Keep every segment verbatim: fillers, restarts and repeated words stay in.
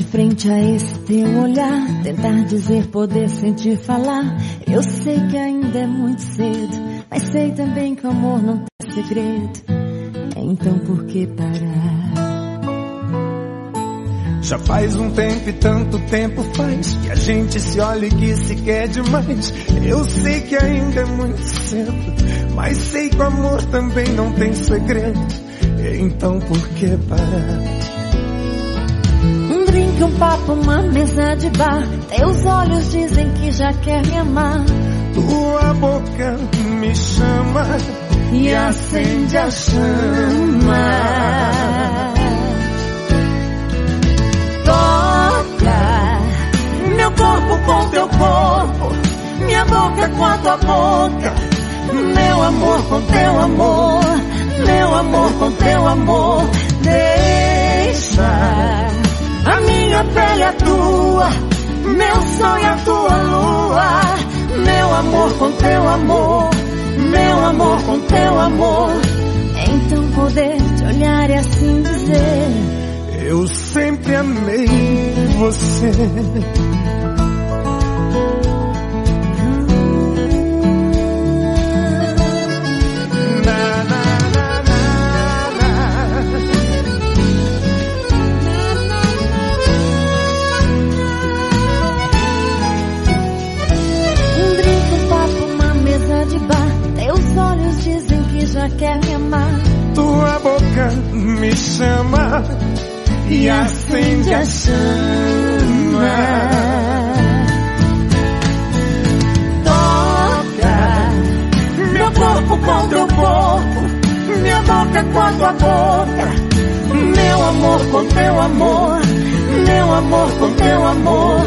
frente a esse teu olhar, tentar dizer, poder sentir, falar. Eu sei que ainda é muito cedo, mas sei também que o amor não tem segredo. Então por que parar? Já faz um tempo e tanto tempo faz que a gente se olha e que se quer demais. Eu sei que ainda é muito cedo, mas sei que o amor também não tem segredo. Então por que parar? Um drink, um papo, uma mesa de bar. Teus olhos dizem que já quer me amar. Tua boca me chama e acende a chama. Toca meu corpo com teu corpo, minha boca com a tua boca. Meu amor com teu amor, meu amor com teu amor. Deixa a minha pele a tua, meu sol e a tua lua. Meu amor com teu amor, meu amor com teu amor. Então poder te olhar e assim dizer: eu sempre amei você. Teus olhos dizem que já quer me amar. Tua boca me chama e acende a chama. Toca meu corpo com teu corpo, minha boca com a tua boca. Meu amor com teu amor, meu amor com teu amor.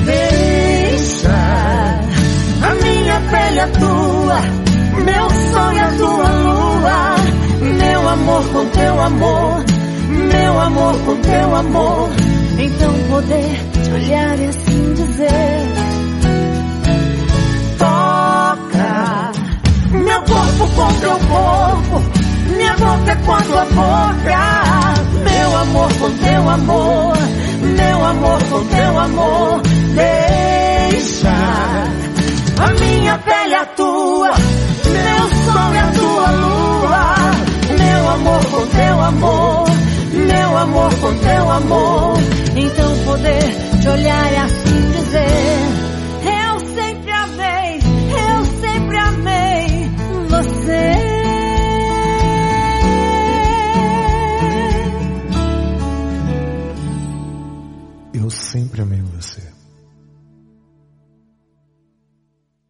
Deixa a minha pele a tua, meu sol e a tua lua. Meu amor com teu amor, meu amor com teu amor. Então poder te olhar e assim dizer: toca meu corpo com teu corpo, minha boca com a tua boca. Meu amor com teu amor, meu amor com teu amor. Deixa a minha pele a tua, meu sol e a tua lua. Meu amor com teu amor, meu amor com teu amor. Então poder te olhar e assim dizer: eu sempre amei, eu sempre amei você. Eu sempre amei você.